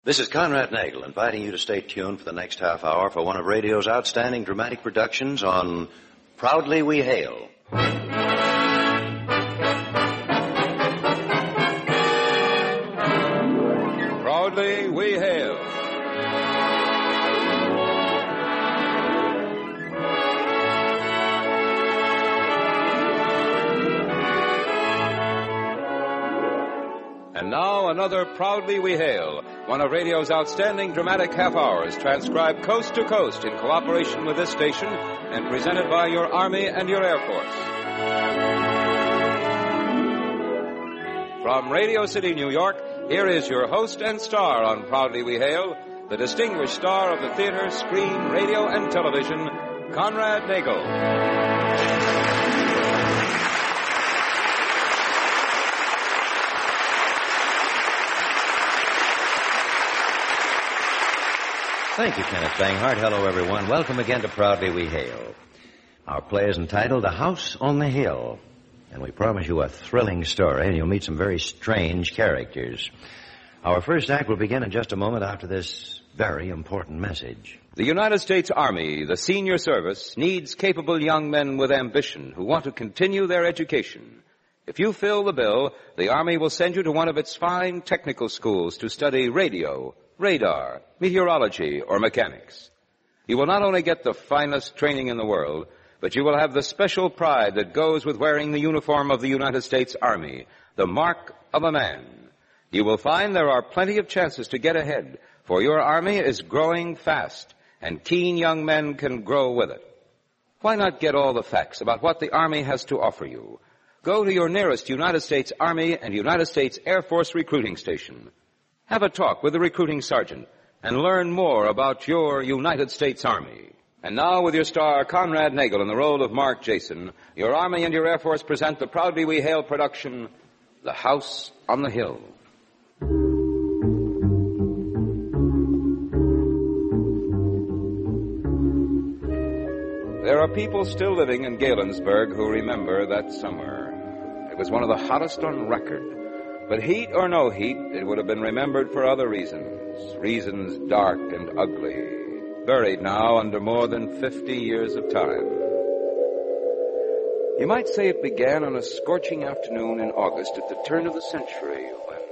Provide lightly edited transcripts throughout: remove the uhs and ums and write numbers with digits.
This is Conrad Nagel inviting you to stay tuned for the next half hour for one of radio's outstanding dramatic productions on Proudly We Hail. Proudly We Hail. And now another Proudly We Hail, one of radio's outstanding dramatic half hours, transcribed coast to coast in cooperation with this station and presented by your Army and your Air Force. From Radio City, New York, here is your host and star on Proudly We Hail, the distinguished star of the theater, screen, radio, and television, Conrad Nagel. Thank you, Kenneth Banghart. Hello, everyone. Welcome again to Proudly We Hail. Our play is entitled The House on the Hill, and we promise you a thrilling story, and you'll meet some very strange characters. Our first act will begin in just a moment after this very important message. The United States Army, the senior service, needs capable young men with ambition who want to continue their education. If you fill the bill, the Army will send you to one of its fine technical schools to study radio, radar, meteorology, or mechanics. You will not only get the finest training in the world, but you will have the special pride that goes with wearing the uniform of the United States Army, the mark of a man. You will find there are plenty of chances to get ahead, for your Army is growing fast, and keen young men can grow with it. Why not get all the facts about what the Army has to offer you? Go to your nearest United States Army and United States Air Force recruiting station. Have a talk with the recruiting sergeant and learn more about your United States Army. And now, with your star, Conrad Nagel, in the role of Mark Jason, your Army and your Air Force present the Proudly We Hail production, The House on the Hill. There are people still living in Galensburg who remember that summer. It was one of the hottest on record. But heat or no heat, it would have been remembered for other reasons dark and ugly, buried now under more than 50 years of time. You might say it began on a scorching afternoon in August at the turn of the century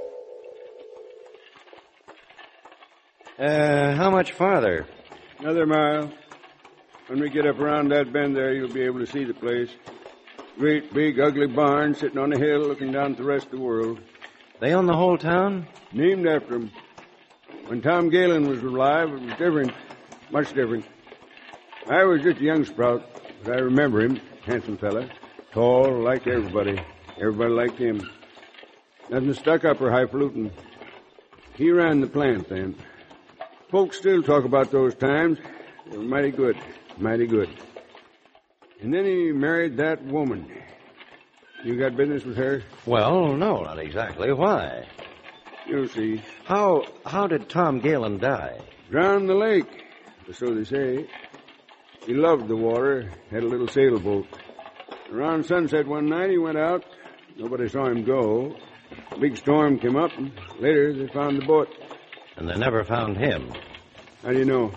when... How much farther? Another mile. When we get up around that bend there, you'll be able to see the place. Great, big, ugly barn sitting on a hill looking down at the rest of the world. They own the whole town? Named after him. When Tom Galen was alive, it was different. Much different. I was just a young sprout, but I remember him. Handsome fella. Tall, liked everybody. Everybody liked him. Nothing stuck up or highfalutin. He ran the plant then. Folks still talk about those times. They were mighty good. Mighty good. And then he married that woman. You got business with her? Well, no, not exactly. Why? You'll see. How did Tom Galen die? Drowned in the lake, so they say. He loved the water, had a little sailboat. Around sunset one night he went out. Nobody saw him go. A big storm came up, and later they found the boat. And they never found him. How do you know?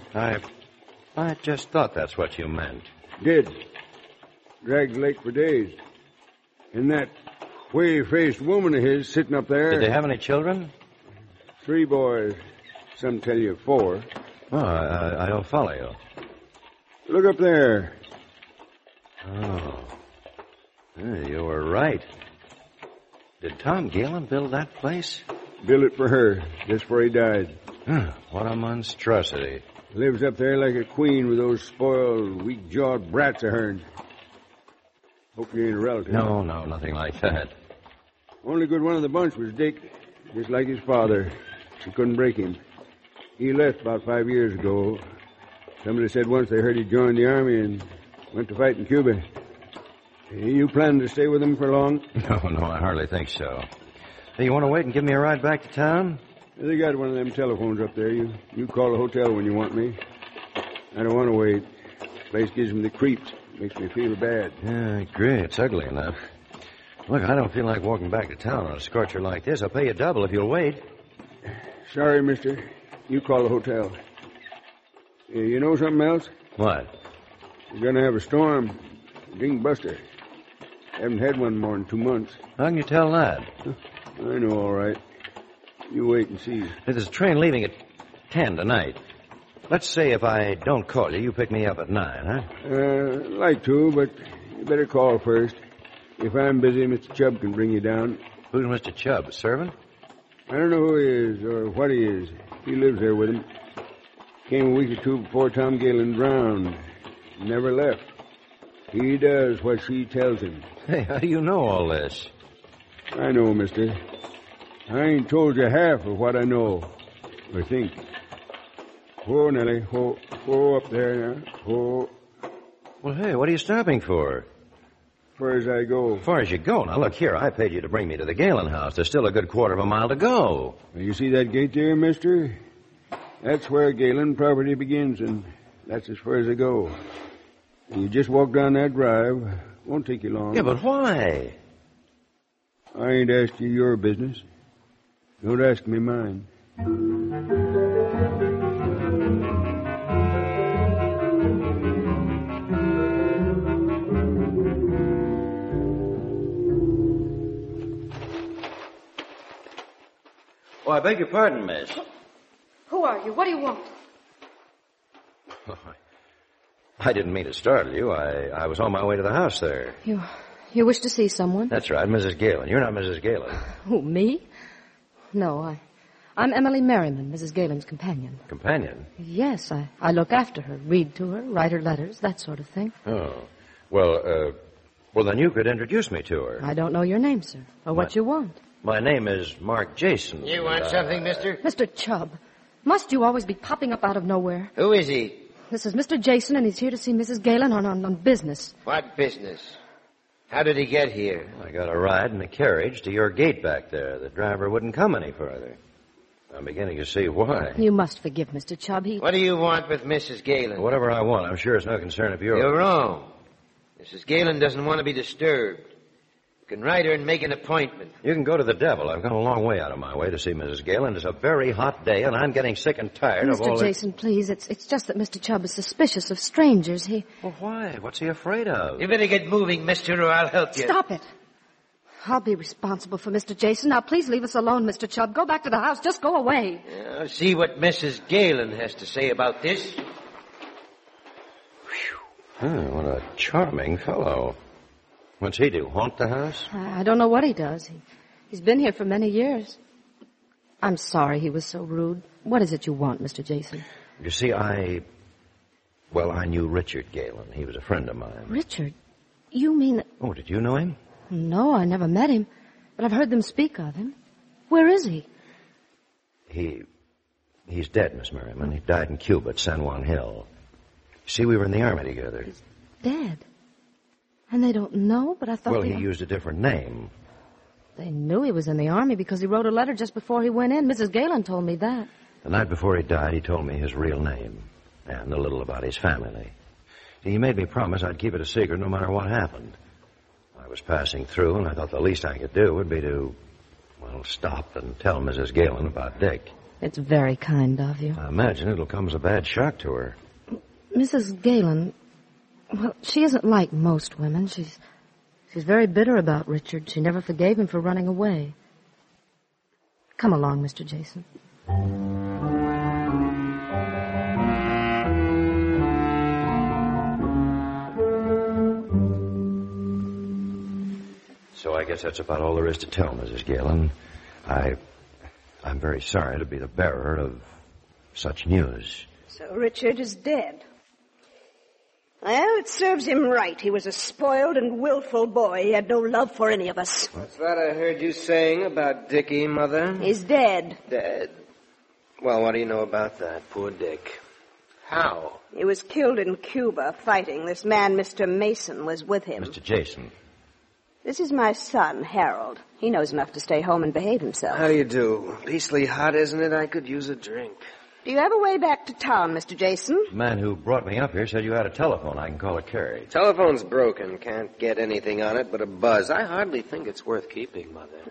I just thought that's what you meant. Did. Dragged the lake for days. And that whey-faced woman of his sitting up there... Did they have any children? 3 boys. Some tell you 4. Oh, I don't follow you. Look up there. Oh. You were right. Did Tom Galen build that place? Built it for her, just before he died. What a monstrosity. Lives up there like a queen with those spoiled, weak-jawed brats of hers. Hope you ain't a relative. No, nothing like that. Only good one of the bunch was Dick, just like his father. She couldn't break him. He left about 5 years ago. Somebody said once they heard he joined the Army and went to fight in Cuba. You planning to stay with him for long? No, I hardly think so. Hey, you want to wait and give me a ride back to town? They got one of them telephones up there. You call the hotel when you want me. I don't want to wait. The place gives me the creeps. Makes me feel bad. Yeah, I agree. It's ugly enough. Look, I don't feel like walking back to town on a scorcher like this. I'll pay you double if you'll wait. Sorry, mister. You call the hotel. You know something else? What? We're going to have a storm. Ding Buster. Haven't had one more than 2 months. How can you tell that? I know, all right. You wait and see. There's a train leaving at 10 tonight. Let's say if I don't call you, you pick me up at 9, huh? Like to, but you better call first. If I'm busy, Mr. Chubb can bring you down. Who's Mr. Chubb, a servant? I don't know who he is or what he is. He lives there with him. Came a week or 2 before Tom Galen drowned. Never left. He does what she tells him. Hey, how do you know all this? I know, mister. I ain't told you half of what I know or think. Whoa, Nellie. Whoa up there now. Whoa. Well, hey, what are you stopping for? Far as I go. As far as you go. Now, look here. I paid you to bring me to the Galen house. There's still a good quarter of a mile to go. You see that gate there, mister? That's where Galen property begins, and that's as far as I go. You just walk down that drive. Won't take you long. Yeah, but why? I ain't asked you your business. Don't ask me mine. Oh, I beg your pardon, miss. Who are you? What do you want? I didn't mean to startle you. I was on my way to the house there. You wish to see someone? That's right, Mrs. Galen. You're not Mrs. Galen. Who, me? No, I'm Emily Merriman, Mrs. Galen's companion. Companion? Yes, I look after her, read to her, write her letters, that sort of thing. Oh. Well, then you could introduce me to her. I don't know your name, sir, or what you want. My name is Mark Jason. You want something, mister? Mr. Chubb, must you always be popping up out of nowhere? Who is he? This is Mr. Jason, and he's here to see Mrs. Galen on business. What business? How did he get here? I got a ride in a carriage to your gate back there. The driver wouldn't come any further. I'm beginning to see why. You must forgive Mr. Chubb. What do you want with Mrs. Galen? Whatever I want. I'm sure it's no concern of yours. You're wrong. Mrs. Galen doesn't want to be disturbed. You can write her and make an appointment. You can go to the devil. I've gone a long way out of my way to see Mrs. Galen. It's a very hot day, and I'm getting sick and tired of all Mr. Jason, please, it's just that Mr. Chubb is suspicious of strangers. Well, why? What's he afraid of? You better get moving, mister, or I'll help you. Stop it. I'll be responsible for Mr. Jason. Now, please leave us alone, Mr. Chubb. Go back to the house. Just go away. I'll see what Mrs. Galen has to say about this. Oh, what a charming fellow. What's he do, haunt the house? I don't know what he does. He's been here for many years. I'm sorry he was so rude. What is it you want, Mr. Jason? You see, I knew Richard Galen. He was a friend of mine. Richard? You mean... Oh, did you know him? No, I never met him, but I've heard them speak of him. Where is he? He's dead, Miss Merriman. He died in Cuba at San Juan Hill. See, we were in the Army together. He's dead. And they don't know, but I thought... Well, he used a different name. They knew he was in the Army because he wrote a letter just before he went in. Mrs. Galen told me that. The night before he died, he told me his real name and a little about his family. He made me promise I'd keep it a secret no matter what happened. I was passing through, and I thought the least I could do would be to, stop and tell Mrs. Galen about Dick. It's very kind of you. I imagine it'll come as a bad shock to her. Mrs. Galen, well, she isn't like most women. She's very bitter about Richard. She never forgave him for running away. Come along, Mr. Jason. So I guess that's about all there is to tell, Mrs. Galen. I'm very sorry to be the bearer of such news. So Richard is dead. Well, it serves him right. He was a spoiled and willful boy. He had no love for any of us. What's that I heard you saying about Dickie, Mother? He's dead. Dead? Well, what do you know about that? Poor Dick. How? He was killed in Cuba fighting. This man, Mr. Mason, was with him. Mr. Jason. This is my son, Harold. He knows enough to stay home and behave himself. How do you do? Beastly hot, isn't it? I could use a drink. Do you have a way back to town, Mr. Jason? The man who brought me up here said you had a telephone. I can call a carriage. Telephone's broken. Can't get anything on it but a buzz. I hardly think it's worth keeping, Mother.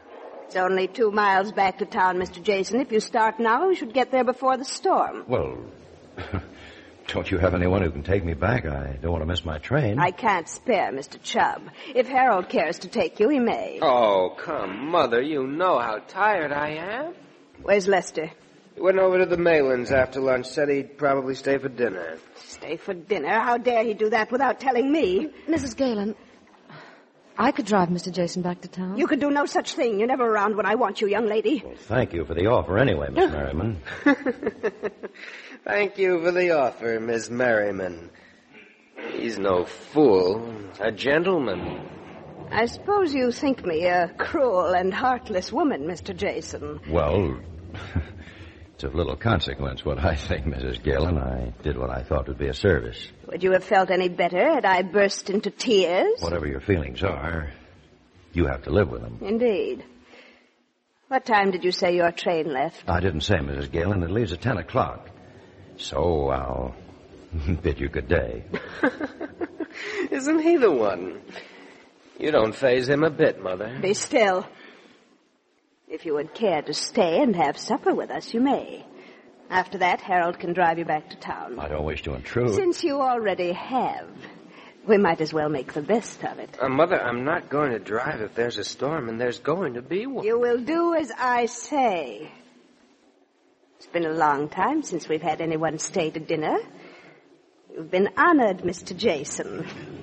It's only 2 miles back to town, Mr. Jason. If you start now, we should get there before the storm. Well, don't you have anyone who can take me back? I don't want to miss my train. I can't spare Mr. Chubb. If Harold cares to take you, he may. Oh, come, Mother. You know how tired I am. Where's Lester? He went over to the Maylands after lunch, said he'd probably stay for dinner. Stay for dinner? How dare he do that without telling me? Mrs. Galen, I could drive Mr. Jason back to town. You could do no such thing. You're never around when I want you, young lady. Well, thank you for the offer anyway, Miss Merriman. Thank you for the offer, Miss Merriman. He's no fool. A gentleman. I suppose you think me a cruel and heartless woman, Mr. Jason. Well, it's of little consequence what I think, Mrs. Galen. I did what I thought would be a service. Would you have felt any better had I burst into tears? Whatever your feelings are, you have to live with them. Indeed. What time did you say your train left? I didn't say, Mrs. Galen. It leaves at 10 o'clock. So I'll bid you good day. Isn't he the one? You don't faze him a bit, Mother. Be still. If you would care to stay and have supper with us, you may. After that, Harold can drive you back to town. I don't wish to intrude. Since you already have, we might as well make the best of it. Mother, I'm not going to drive if there's a storm, and there's going to be one. You will do as I say. It's been a long time since we've had anyone stay to dinner. You've been honored, Mr. Jason.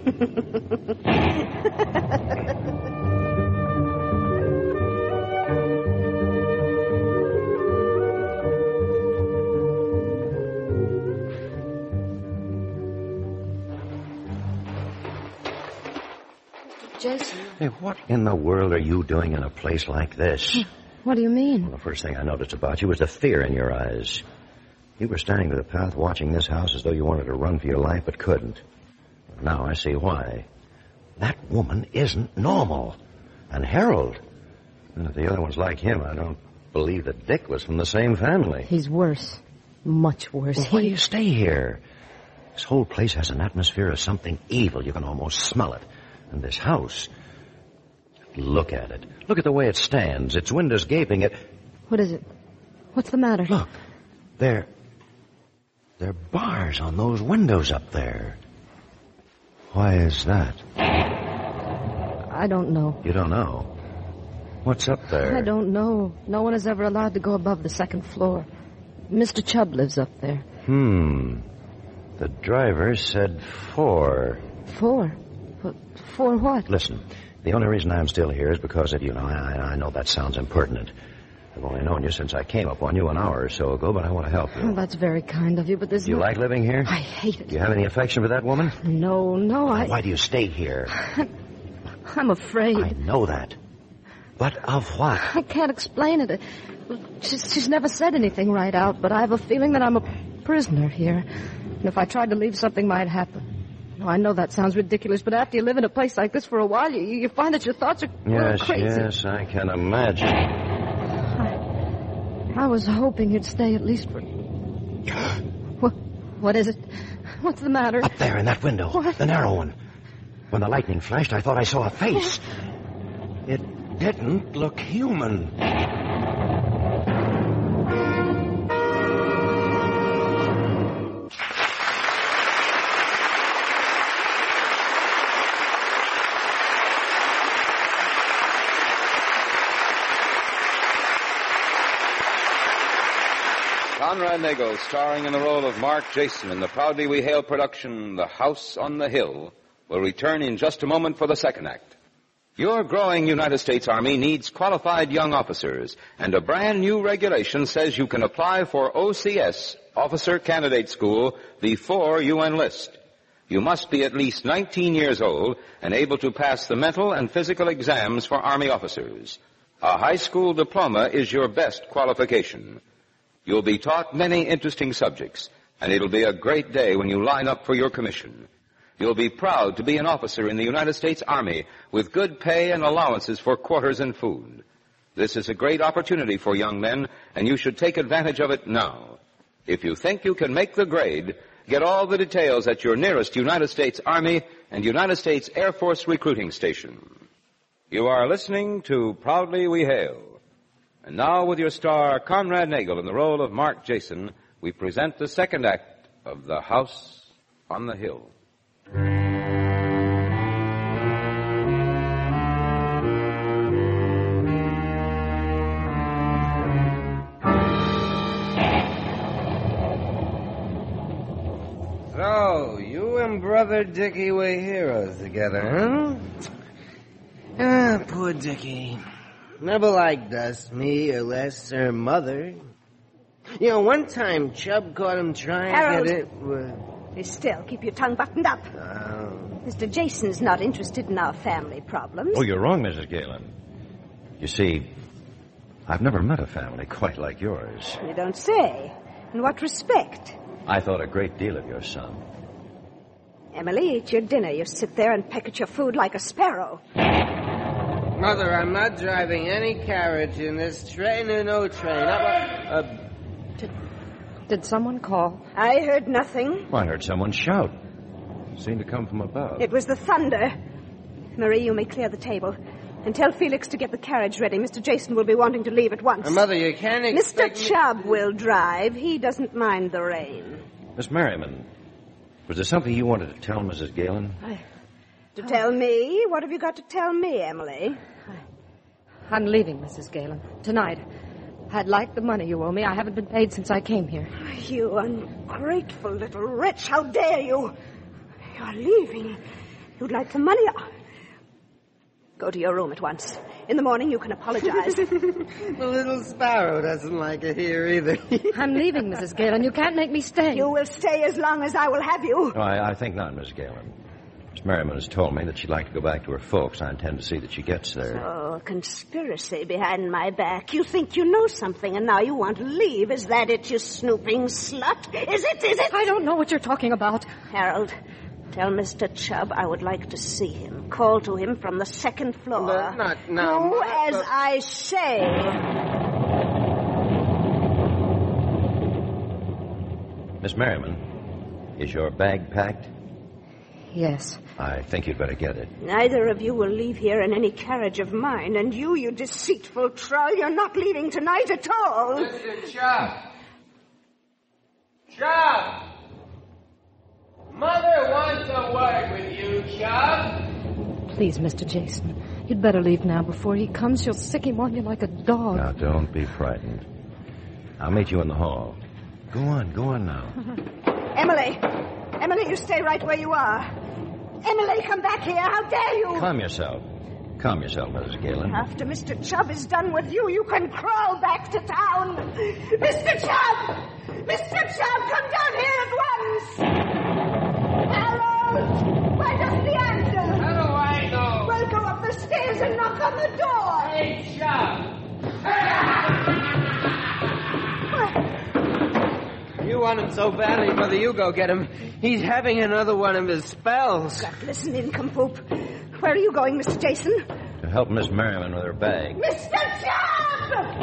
Jason. Hey, what in the world are you doing in a place like this? What do you mean? Well, the first thing I noticed about you was the fear in your eyes. You were standing by the path watching this house as though you wanted to run for your life but couldn't. Now I see why. That woman isn't normal. And Harold. And if the other one's like him, I don't believe that Dick was from the same family. He's worse. Much worse. Well, why do you stay here? This whole place has an atmosphere of something evil. You can almost smell it. And this house, look at it. Look at the way it stands. Its windows gaping at... What is it? What's the matter? Look, there are bars on those windows up there. Why is that? I don't know. You don't know? What's up there? I don't know. No one is ever allowed to go above the second floor. Mr. Chubb lives up there. The driver said 4. 4? For what? Listen, the only reason I'm still here is because of you. Now, I know that sounds impertinent. I've only known you since I came upon you an hour or so ago, but I want to help you. Oh, that's very kind of you, but there's Do you like living here? I hate it. Do you have any affection for that woman? No, Why do you stay here? I'm afraid. I know that. But of what? I can't explain it. She's never said anything right out, but I have a feeling that I'm a prisoner here. And if I tried to leave, something might happen. No, I know that sounds ridiculous, but after you live in a place like this for a while, you find that your thoughts are crazy. Yes, I can imagine. I was hoping you'd stay at least for... What is it? What's the matter? Up there in that window. What? The narrow one. When the lightning flashed, I thought I saw a face. It didn't look human. Conrad Nagel, starring in the role of Mark Jason in the Proudly We Hail production, The House on the Hill, will return in just a moment for the second act. Your growing United States Army needs qualified young officers, and a brand new regulation says you can apply for OCS, Officer Candidate School, before you enlist. You must be at least 19 years old and able to pass the mental and physical exams for Army officers. A high school diploma is your best qualification. You'll be taught many interesting subjects, and it'll be a great day when you line up for your commission. You'll be proud to be an officer in the United States Army with good pay and allowances for quarters and food. This is a great opportunity for young men, and you should take advantage of it now. If you think you can make the grade, get all the details at your nearest United States Army and United States Air Force recruiting station. You are listening to Proudly We Hail, And now, with your star, Conrad Nagel, in the role of Mark Jason, we present the second act of The House on the Hill. So, you and Brother Dickie were heroes together, huh? Ah, poor Dickie. Never liked us, me or less her mother. You know, one time Chubb caught him trying Harold. to get it... Be still. Keep your tongue buttoned up. Mr. Jason's not interested in our family problems. Oh, you're wrong, Mrs. Galen. You see, I've never met a family quite like yours. You don't say. In what respect? I thought a great deal of your son. Emily, eat your dinner. You sit there and peck at your food like a sparrow. Mother, I'm not driving any carriage in this train or no train. Did someone call? I heard nothing. Well, I heard someone shout. It seemed to come from above. It was the thunder. Marie, you may clear the table. And tell Felix to get the carriage ready. Mr. Jason will be wanting to leave at once. Mother, you can't expect Mr. Chubb will drive. He doesn't mind the rain. Miss Merriman, was there something you wanted to tell Mrs. Galen? To tell me? What have you got to tell me, Emily? I'm leaving, Mrs. Galen. Tonight. I'd like the money you owe me. I haven't been paid since I came here. You ungrateful little wretch. How dare you? You're leaving. You'd like the money. Go to your room at once. In the morning, you can apologize. The little sparrow doesn't like it here either. I'm leaving, Mrs. Galen. You can't make me stay. You will stay as long as I will have you. No, I think not, Miss Galen. Miss Merriman has told me that she'd like to go back to her folks. I intend to see that she gets there. Oh, a conspiracy behind my back. You think you know something, and now you want to leave. Is that it, you snooping slut? Is it? I don't know what you're talking about. Harold, tell Mr. Chubb I would like to see him. Call to him from the second floor. No, not now. Do as I say. Miss Merriman, is your bag packed? Yes. I think you'd better get it. Neither of you will leave here in any carriage of mine, and you deceitful troll, you're not leaving tonight at all. Mr. Chubb! Chubb! Mother wants a word with you, Chubb. Please, Mr. Jason. You'd better leave now before he comes. She'll sick him on you like a dog. Now, don't be frightened. I'll meet you in the hall. Go on now. Emily, you stay right where you are. Emily, come back here. How dare you? Calm yourself, Mrs. Galen. After Mr. Chubb is done with you, you can crawl back to town. Mr. Chubb! Mr. Chubb, come down here at once! Harold! Why doesn't he answer? How do I know? Well, go up the stairs and knock on the door. Hey, Chubb! You want him so badly, Mother, you go get him. He's having another one of his spells. God, listen, nincompoop. Where are you going, Mr. Jason? To help Miss Merriman with her bag. Mr. Chubb!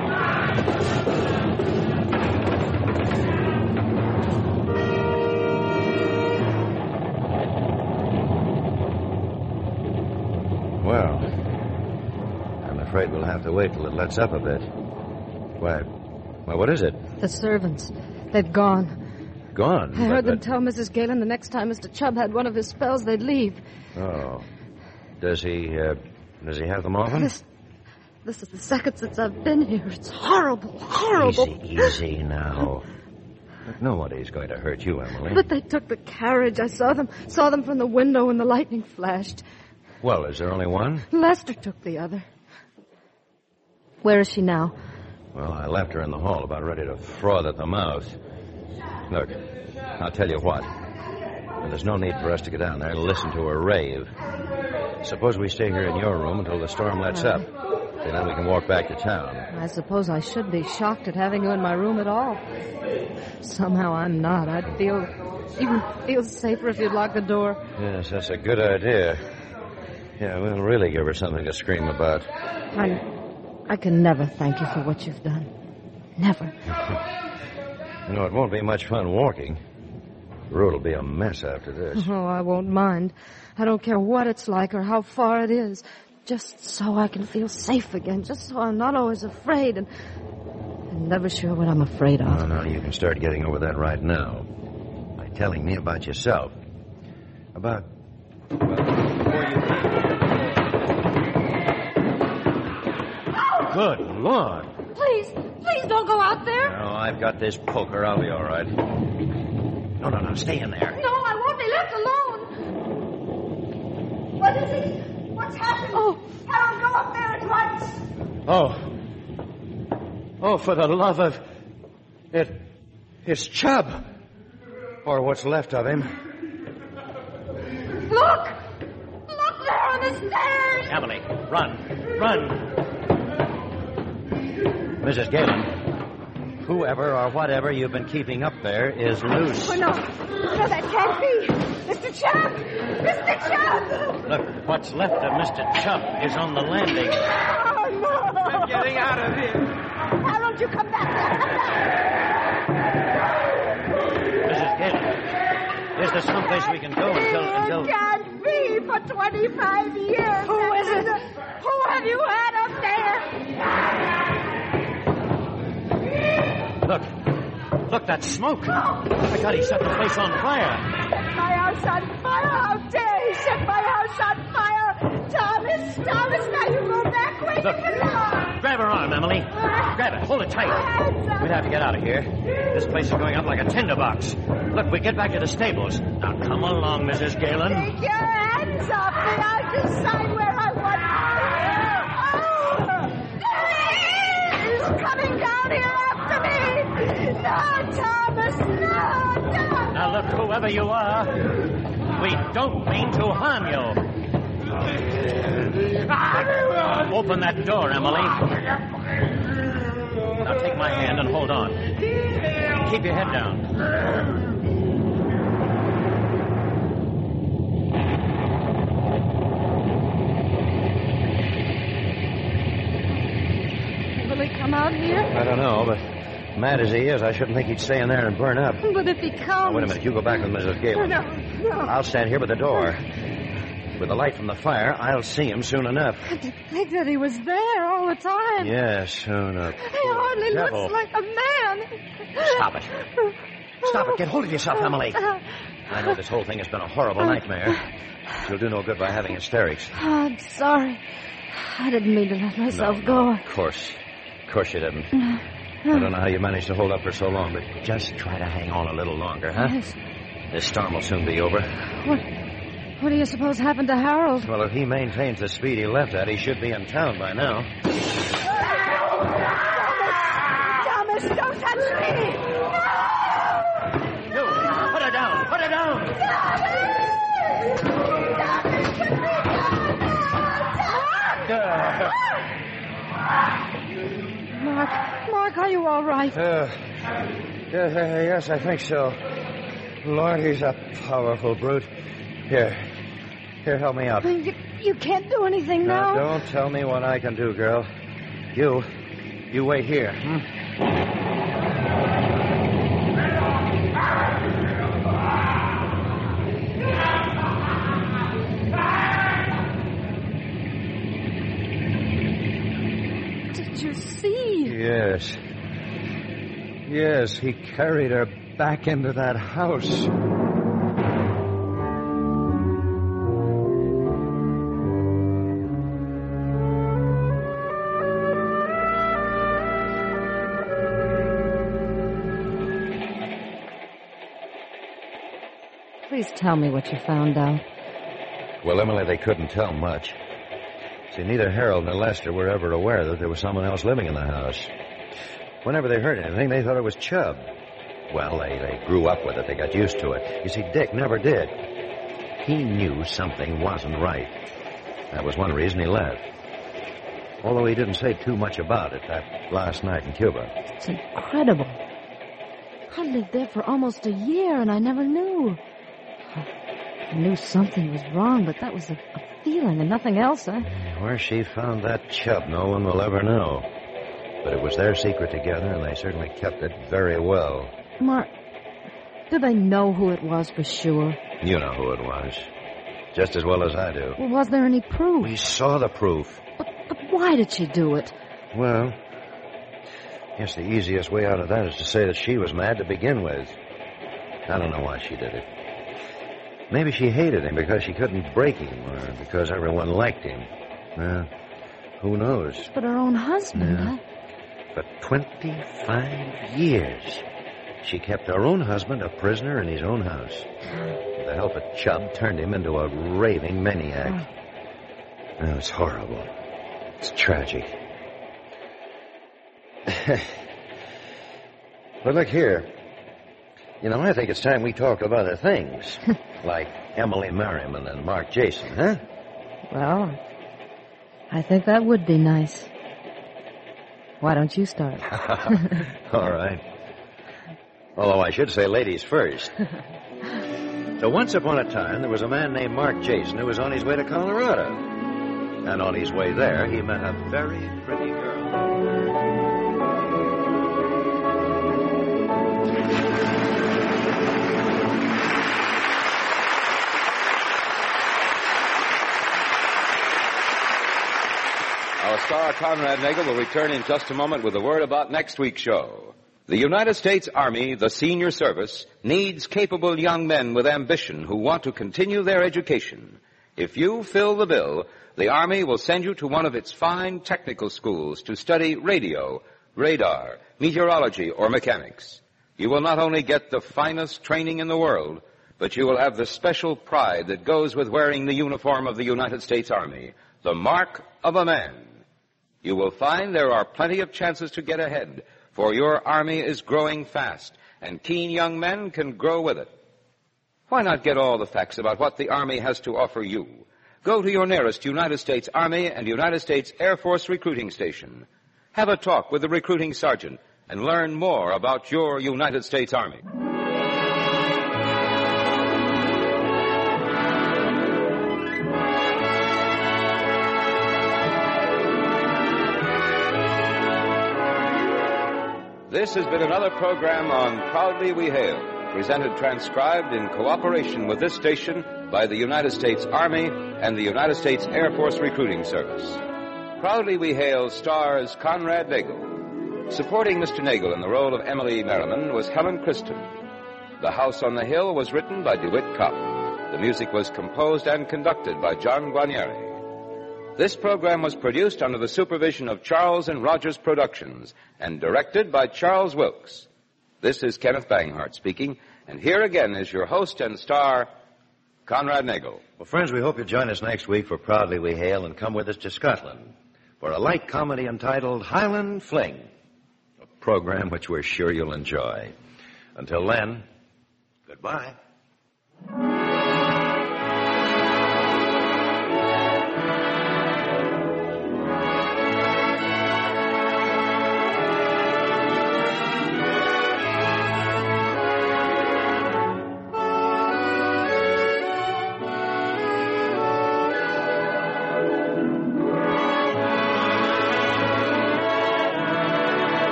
Well, I'm afraid we'll have to wait till it lets up a bit. Why, what is it? The servants. They've gone. Gone? I heard them tell Mrs. Galen the next time Mr. Chubb had one of his spells, they'd leave. Oh. Does he have them often? This is the second since I've been here. It's horrible, horrible. Easy now. But nobody's going to hurt you, Emily. But they took the carriage. I saw them from the window when the lightning flashed. Well, is there only one? Lester took the other. Where is she now? Well, I left her in the hall about ready to froth at the mouth. Look, I'll tell you what. There's no need for us to go down there and listen to her rave. Suppose we stay here in your room until the storm lets up. And then we can walk back to town. I suppose I should be shocked at having you in my room at all. Somehow I'm not. I'd feel safer if you'd lock the door. Yes, that's a good idea. Yeah, we'll really give her something to scream about. I can never thank you for what you've done. Never. You know, it won't be much fun walking. The road will be a mess after this. Oh, I won't mind. I don't care what it's like or how far it is. just so I can feel safe again, just so I'm not always afraid and never sure what I'm afraid of. No, you can start getting over that right now by telling me about yourself. About... Well, before you came here. Good Lord. Please don't go out there. No, I've got this poker. I'll be all right. No, stay in there. No, I won't be left alone. What is it? What's happened? Oh. Harold, go up there at once. Oh, for the love of... It's Chubb. Or what's left of him. Look there on the stairs. Emily, run. Mrs. Galen, whoever or whatever you've been keeping up there is loose. Oh, no, that can't be. Mr. Chubb! Look, what's left of Mr. Chubb is on the landing. Oh, no. I'm getting out of here. Harold, you come back. Mrs. Galen, is there someplace we can go until... It can't be for 25 years. Who is it? Who have you had up there? Look, that smoke. I thought he set the place on fire. Set my house on fire? How dare he set my house on fire? Thomas, now you go back where Look, you belong. grab her arm, Emily. Grab it. Hold it tight. We have to get out of here. This place is going up like a tinderbox. Look, we get back to the stables. Now, come along, Mrs. Galen. Take your hands off me. I'll decide where I want to. He's coming down here after me. No, Thomas, no. Now, look, whoever you are, we don't mean to harm you. Open that door, Emily. Now, take my hand and hold on. Keep your head down. Will he come out here? I don't know, but mad as he is, I shouldn't think he'd stay in there and burn up. But if he comes... Now, wait a minute. You go back with Mrs. Galen. No. I'll stand here by the door. With the light from the fire, I'll see him soon enough. To think that he was there all the time. Yes, soon enough. He hardly devil. looks like a man. Stop it. Stop it. Get hold of yourself, Emily. I know this whole thing has been a horrible nightmare. You'll do no good by having hysterics. Oh, I'm sorry. I didn't mean to let myself go. Of course you didn't. I don't know how you managed to hold up for so long, but just try to hang on a little longer, huh? Yes. This storm will soon be over. What do you suppose happened to Harold? Well, if he maintains the speed he left at, he should be in town by now. Thomas, don't touch me. You, put her down. Put her down. Mark, are you all right? Yes, I think so. Lord, he's a powerful brute. Here, help me up. You can't do anything now. Don't tell me what I can do, girl. You wait here. Did you see? Yes, he carried her back into that house. Please tell me what you found out. Well, Emily, they couldn't tell much. See, neither Harold nor Lester were ever aware that there was someone else living in the house. Whenever they heard anything, they thought it was Chubb. Well, they grew up with it. They got used to it. You see, Dick never did. He knew something wasn't right. That was one reason he left. Although he didn't say too much about it that last night in Cuba. It's incredible. I lived there for almost a year, and I never knew. I knew something was wrong, but that was a feeling and nothing else, huh? Where she found that Chubb, no one will ever know. But it was their secret together, and they certainly kept it very well. Mark, do they know who it was for sure? You know who it was. just as well as I do. Well, was there any proof? We saw the proof. But why did she do it? Well, I guess the easiest way out of that is to say that she was mad to begin with. I don't know why she did it. Maybe she hated him because she couldn't break him, or because everyone liked him. Who knows? But her own husband, Yeah. For 25 years, she kept her own husband a prisoner in his own house. With the help of Chubb, turned him into a raving maniac. Oh, it's horrible. It's tragic. But look here. You know, I think it's time we talked of other things. Like Emily Merriman and Mark Jason, huh? Well, I think that would be nice. Why don't you start? All right. Although I should say ladies first. So once upon a time, there was a man named Mark Jason who was on his way to Colorado. And on his way there, he met a very pretty girl. Our star, Conrad Nagel, will return in just a moment with a word about next week's show. The United States Army, the senior service, needs capable young men with ambition who want to continue their education. If you fill the bill, the Army will send you to one of its fine technical schools to study radio, radar, meteorology, or mechanics. You will not only get the finest training in the world, but you will have the special pride that goes with wearing the uniform of the United States Army, the mark of a man. You will find there are plenty of chances to get ahead, for your Army is growing fast, and keen young men can grow with it. Why not get all the facts about what the Army has to offer you? Go to your nearest United States Army and United States Air Force recruiting station. Have a talk with the recruiting sergeant and learn more about your United States Army. This has been another program on Proudly We Hail, presented transcribed in cooperation with this station by the United States Army and the United States Air Force Recruiting Service. Proudly We Hail stars Conrad Nagel. Supporting Mr. Nagel in the role of Emily Merriman was Helen Christen. The House on the Hill was written by DeWitt Kopp. The music was composed and conducted by John Guarnieri. This program was produced under the supervision of Charles and Rogers Productions and directed by Charles Wilkes. This is Kenneth Banghart speaking, and here again is your host and star, Conrad Nagel. Well, friends, we hope you'll join us next week for Proudly We Hail and come with us to Scotland for a light comedy entitled Highland Fling, a program which we're sure you'll enjoy. Until then, goodbye.